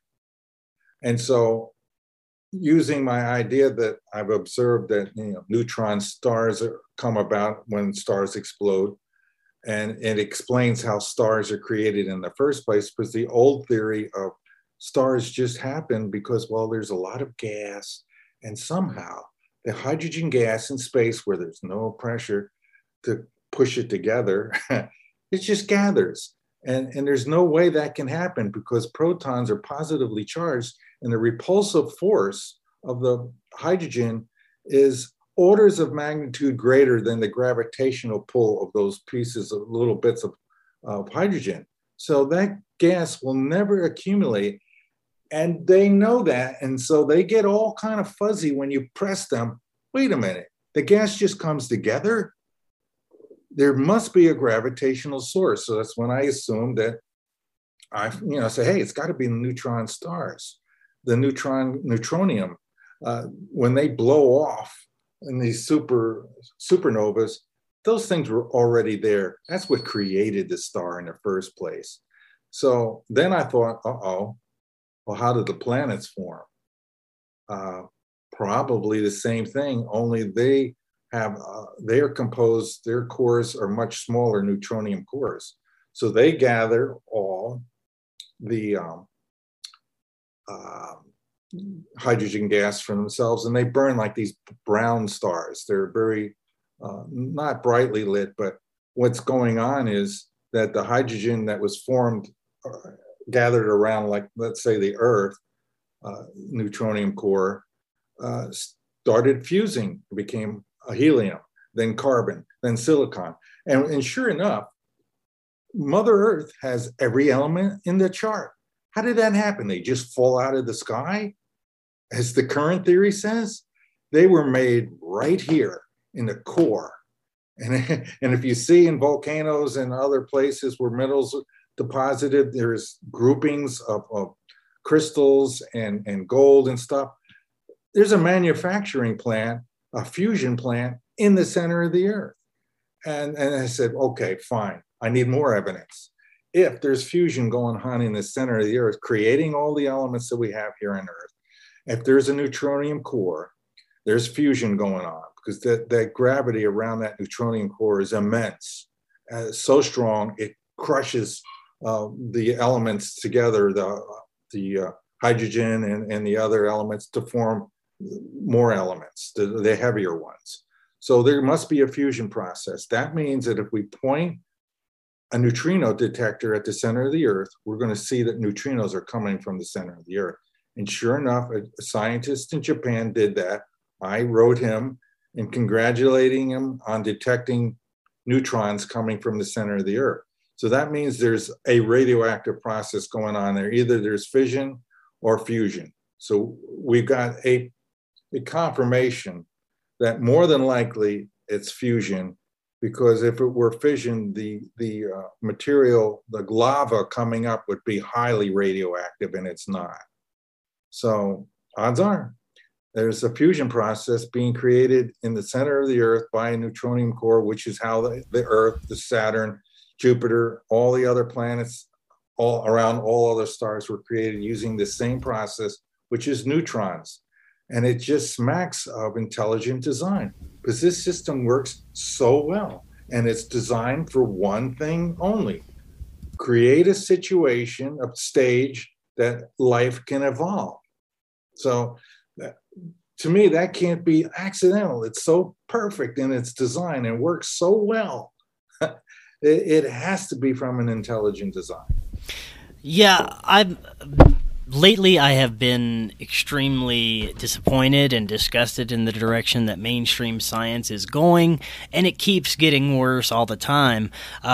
And so using my idea that I've observed that neutron stars come about when stars explode, and it explains how stars are created in the first place, because the old theory of stars just happen because, well, there's a lot of gas, and somehow the hydrogen gas in space where there's no pressure to push it together, it just gathers. And there's no way that can happen because protons are positively charged, and the repulsive force of the hydrogen is orders of magnitude greater than the gravitational pull of those pieces of little bits of hydrogen. So that gas will never accumulate. And they know that. And so they get all kind of fuzzy when you press them. Wait a minute, the gas just comes together? There must be a gravitational source. So that's when I assume that I say, hey, it's got to be the neutron stars. The neutronium, when they blow off in these supernovas, those things were already there. That's what created the star in the first place. So then I thought, well, how did the planets form? Probably the same thing, only they are composed, their cores are much smaller neutronium cores. So they gather all the hydrogen gas from themselves, and they burn like these brown stars. They're very, not brightly lit, but what's going on is that the hydrogen that was formed, gathered around, like, let's say the Earth, neutronium core, started fusing, became a helium, then carbon, then silicon. And sure enough, Mother Earth has every element in the chart. How did that happen? They just fall out of the sky? As the current theory says, they were made right here in the core. And if you see in volcanoes and other places where metals are deposited, there's groupings of crystals and gold and stuff. There's a manufacturing plant, a fusion plant in the center of the Earth. And I said, okay, fine. I need more evidence. If there's fusion going on in the center of the Earth, creating all the elements that we have here on Earth, if there's a neutronium core, there's fusion going on because that gravity around that neutronium core is immense, so strong it crushes the elements together, the hydrogen and the other elements to form more elements, the heavier ones. So there must be a fusion process. That means that if we point a neutrino detector at the center of the Earth, we're going to see that neutrinos are coming from the center of the Earth. And sure enough, a scientist in Japan did that. I wrote him and congratulating him on detecting neutrons coming from the center of the Earth. So that means there's a radioactive process going on there. Either there's fission or fusion. So we've got a confirmation that more than likely it's fusion, because if it were fission, the material, the lava coming up would be highly radioactive, and it's not. So odds are there's a fusion process being created in the center of the Earth by a neutronium core, which is how the Earth, the Saturn, Jupiter, all the other planets, all around all other stars were created using the same process, which is neutrons. And it just smacks of intelligent design because this system works so well. And it's designed for one thing only: create a situation, a stage that life can evolve. So to me, that can't be accidental. It's so perfect in its design and works so well. It has to be from an intelligent design. Yeah, lately I have been extremely disappointed and disgusted in the direction that mainstream science is going, and it keeps getting worse all the time.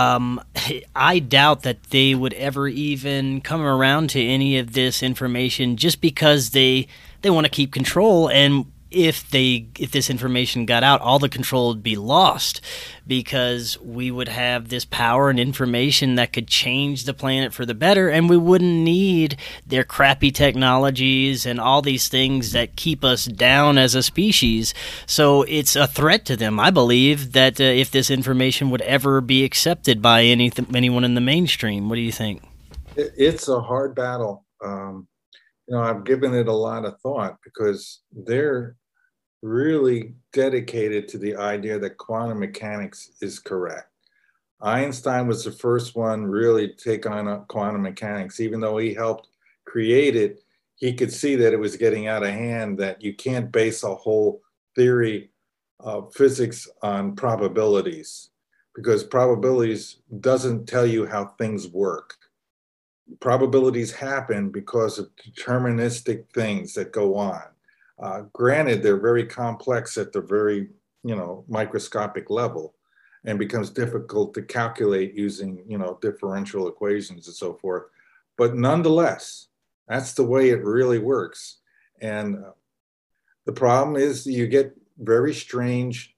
I doubt that they would ever even come around to any of this information just because they want to keep control, and if this information got out, all the control would be lost, because we would have this power and information that could change the planet for the better, and we wouldn't need their crappy technologies and all these things that keep us down as a species. So it's a threat to them, I believe, that if this information would ever be accepted by anyone in the mainstream. What do you think? It's a hard battle. I've given it a lot of thought because they're really dedicated to the idea that quantum mechanics is correct. Einstein was the first one really to take on quantum mechanics. Even though he helped create it, he could see that it was getting out of hand, that you can't base a whole theory of physics on probabilities, because probabilities doesn't tell you how things work. Probabilities happen because of deterministic things that go on. Granted, they're very complex at the very, microscopic level, and becomes difficult to calculate using, differential equations and so forth. But nonetheless, that's the way it really works. And the problem is you get very strange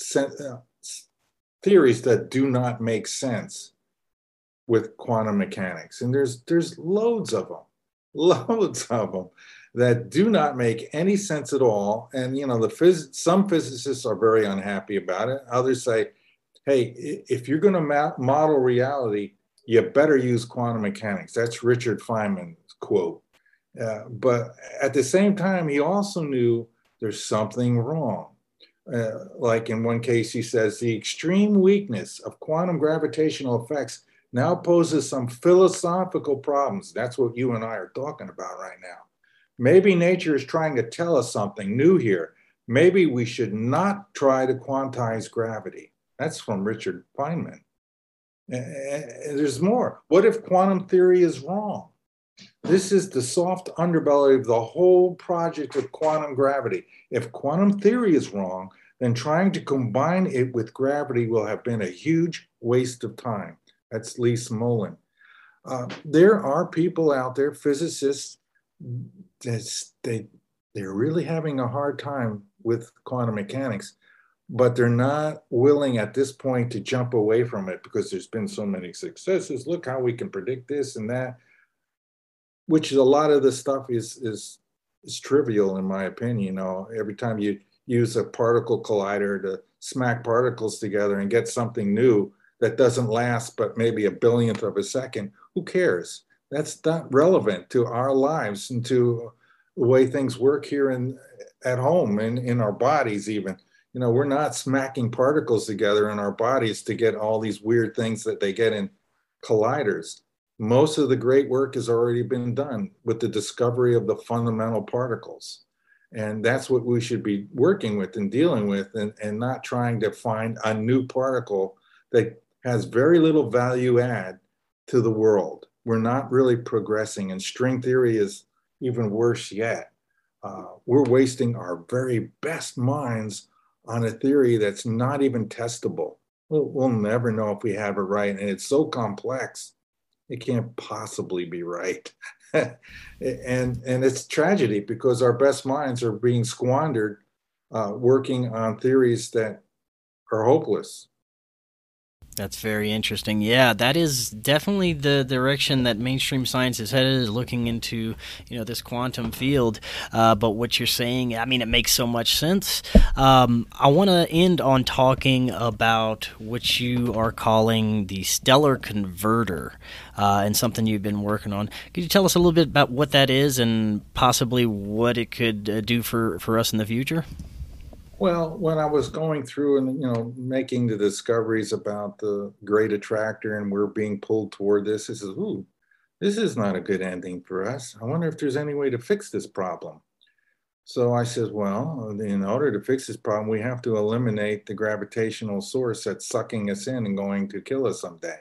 theories that do not make sense with quantum mechanics. And there's loads of them that do not make any sense at all. And, some physicists are very unhappy about it. Others say, hey, if you're going to model reality, you better use quantum mechanics. That's Richard Feynman's quote. But at the same time, he also knew there's something wrong. Like in one case, he says, the extreme weakness of quantum gravitational effects now poses some philosophical problems. That's what you and I are talking about right now. Maybe nature is trying to tell us something new here. Maybe we should not try to quantize gravity. That's from Richard Feynman. And there's more. What if quantum theory is wrong? This is the soft underbelly of the whole project of quantum gravity. If quantum theory is wrong, then trying to combine it with gravity will have been a huge waste of time. That's Lee Smolin. There are people out there, physicists, they're really having a hard time with quantum mechanics, but they're not willing at this point to jump away from it because there's been so many successes. Look how we can predict this and that, which is a lot of the stuff is trivial in my opinion. Every time you use a particle collider to smack particles together and get something new that doesn't last but maybe a billionth of a second, who cares? That's not relevant to our lives and to the way things work here at home and in our bodies even. we're not smacking particles together in our bodies to get all these weird things that they get in colliders. Most of the great work has already been done with the discovery of the fundamental particles. And that's what we should be working with and dealing with, and not trying to find a new particle that has very little value add to the world. We're not really progressing, and string theory is even worse yet. We're wasting our very best minds on a theory that's not even testable. We'll never know if we have it right, and it's so complex, it can't possibly be right. and it's tragedy because our best minds are being squandered working on theories that are hopeless. That's very interesting. Yeah, that is definitely the direction that mainstream science is headed, is looking into, this quantum field. But what you're saying, I mean, it makes so much sense. I want to end on talking about what you are calling the stellar converter, and something you've been working on. Could you tell us a little bit about what that is and possibly what it could do for us in the future? Well, when I was going through and making the discoveries about the great attractor, and we're being pulled toward this, it says, "Ooh, this is not a good ending for us. I wonder if there's any way to fix this problem." So I said, well, in order to fix this problem, we have to eliminate the gravitational source that's sucking us in and going to kill us someday.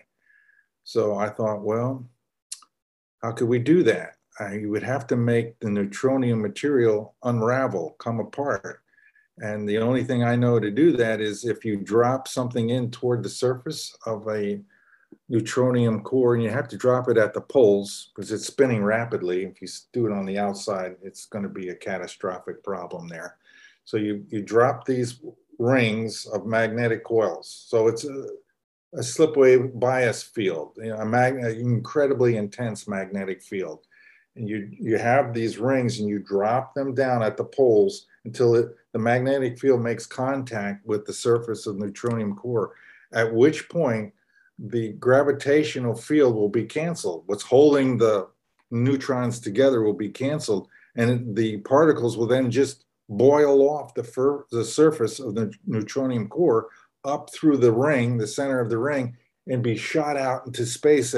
So I thought, well, how could we do that? You would have to make the neutronium material unravel, come apart. And the only thing I know to do that is if you drop something in toward the surface of a neutronium core, and you have to drop it at the poles because it's spinning rapidly. If you do it on the outside, it's going to be a catastrophic problem there. So you drop these rings of magnetic coils. So it's a slipway bias field, an incredibly intense magnetic field. And you have these rings and you drop them down at the poles until the magnetic field makes contact with the surface of the neutronium core, at which point the gravitational field will be canceled. What's holding the neutrons together will be canceled, and the particles will then just boil off the surface of the neutronium core up through the ring, the center of the ring, and be shot out into space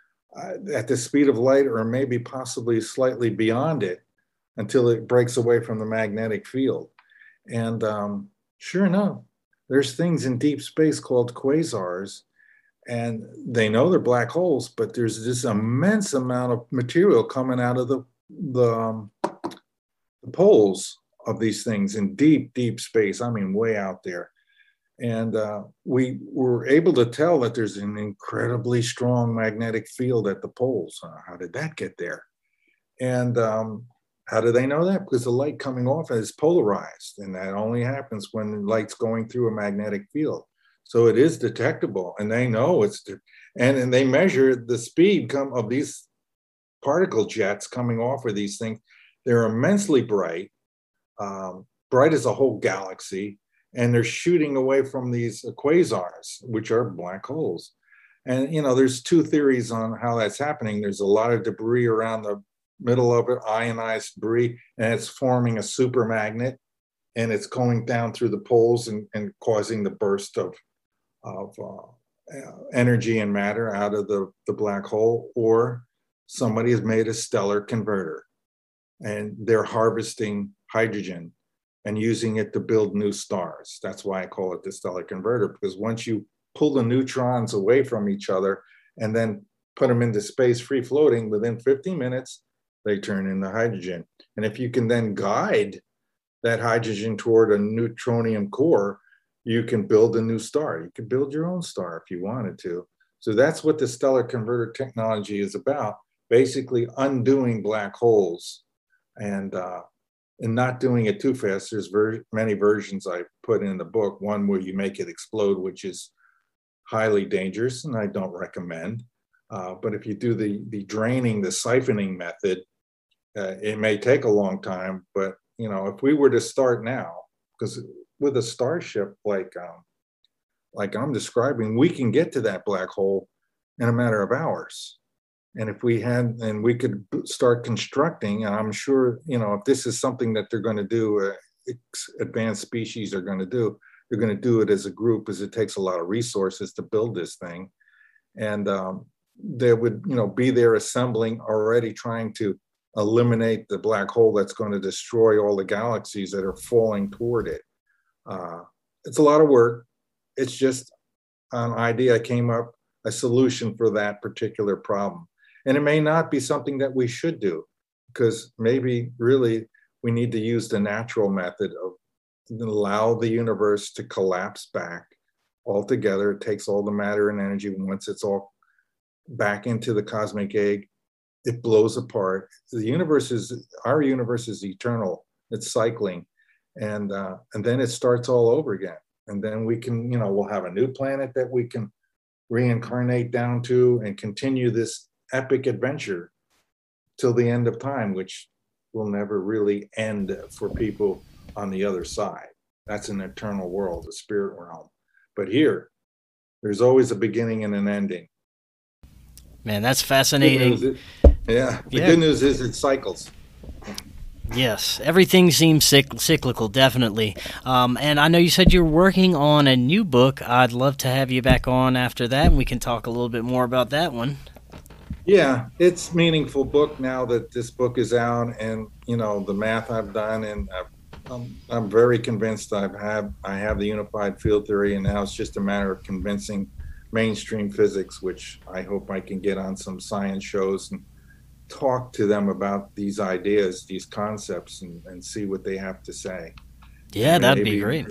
at the speed of light, or maybe possibly slightly beyond it, until it breaks away from the magnetic field. And sure enough, there's things in deep space called quasars, and they know they're black holes, but there's this immense amount of material coming out of the poles of these things in deep, deep space. I mean, way out there. And we were able to tell that there's an incredibly strong magnetic field at the poles. How did that get there? And how do they know that? Because the light coming off is polarized, and that only happens when the light's going through a magnetic field. So it is detectable, and they know and they measure the speed of these particle jets coming off of these things. They're immensely bright, bright as a whole galaxy, and they're shooting away from these quasars, which are black holes. And, there's two theories on how that's happening. There's a lot of debris around the middle of it, ionized debris, and it's forming a supermagnet, and it's going down through the poles and causing the burst of energy and matter out of the black hole. Or somebody has made a stellar converter, and they're harvesting hydrogen and using it to build new stars. That's why I call it the stellar converter, because once you pull the neutrons away from each other and then put them into space free floating, within 15 minutes, they turn into hydrogen. And if you can then guide that hydrogen toward a neutronium core, you can build a new star. You can build your own star if you wanted to. So that's what the stellar converter technology is about, basically undoing black holes and not doing it too fast. There's many versions I put in the book. One where you make it explode, which is highly dangerous, and I don't recommend. But if you do the draining, the siphoning method, it may take a long time. But if we were to start now, because with a starship like I'm describing, we can get to that black hole in a matter of hours. And if we could start constructing, and I'm sure, if this is something that they're going to do, advanced species are going to do, you're going to do it as a group, as it takes a lot of resources to build this thing. And they would, be there assembling already, trying to eliminate the black hole that's going to destroy all the galaxies that are falling toward it. It's a lot of work. It's just an idea I came up, a solution for that particular problem. And it may not be something that we should do, because maybe really we need to use the natural method of allow the universe to collapse back altogether. It takes all the matter and energy. Once it's all back into the cosmic egg, it blows apart. Our universe is eternal. It's cycling. And then it starts all over again. And then we can, we'll have a new planet that we can reincarnate down to and continue this epic adventure till the end of time, which will never really end for people on the other side. That's an eternal world, a spirit realm. But here, there's always a beginning and an ending. Man, that's fascinating. The good news is it cycles. Yes, everything seems cyclical, definitely. And I know you said you're working on a new book. I'd love to have you back on after that, and we can talk a little bit more about that one. Yeah, it's a meaningful book now that this book is out, and the math I've done, and I'm very convinced I have the unified field theory, and now it's just a matter of convincing mainstream physics, which I hope I can get on some science shows and talk to them about these ideas, these concepts, and see what they have to say. Yeah, that'd be great.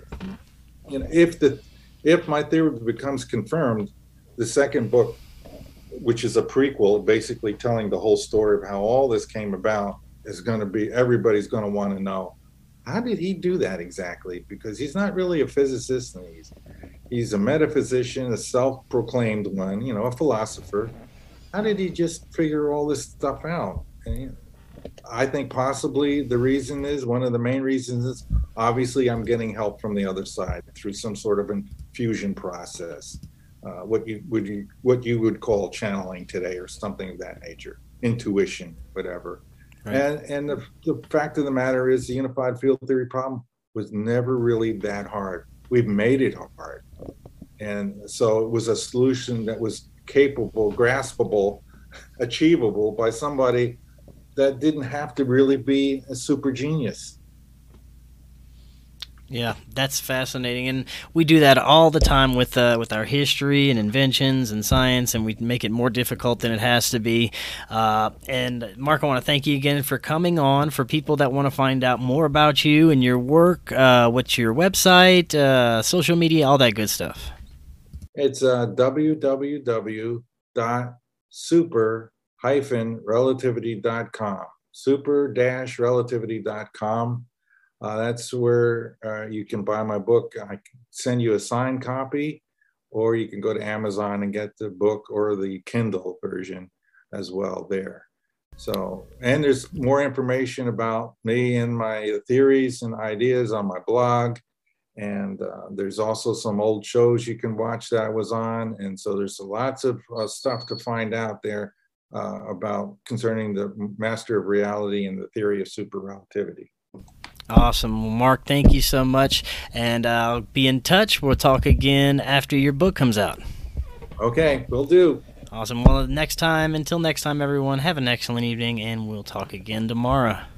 If my theory becomes confirmed, the second book, which is a prequel, basically telling the whole story of how all this came about, is going to be, everybody's going to want to know, how did he do that exactly? Because he's not really a physicist, and he's a metaphysician, a self-proclaimed one, a philosopher. How did he just figure all this stuff out? And I think possibly one of the main reasons is, obviously I'm getting help from the other side through some sort of infusion process. What you would call channeling today, or something of that nature, intuition, whatever. Right. And the fact of the matter is, the unified field theory problem was never really that hard. We've made it hard. And so it was a solution that was capable, graspable, achievable by somebody that didn't have to really be a super genius. Yeah, that's fascinating, and we do that all the time with our history and inventions and science, and we make it more difficult than it has to be. And Mark, I want to thank you again for coming on. For people that want to find out more about you and your work, what's your website, social media, all that good stuff? It's www.super-relativity.com. super-relativity.com. That's where you can buy my book. I can send you a signed copy, or you can go to Amazon and get the book or the Kindle version as well there. So, and there's more information about me and my theories and ideas on my blog. And there's also some old shows you can watch that I was on. And so there's lots of stuff to find out there about concerning the master of reality and the theory of super relativity. Awesome. Well, Mark, thank you so much. And I'll be in touch. We'll talk again after your book comes out. Okay, will do. Awesome. Well, until next time, everyone, have an excellent evening, and we'll talk again tomorrow.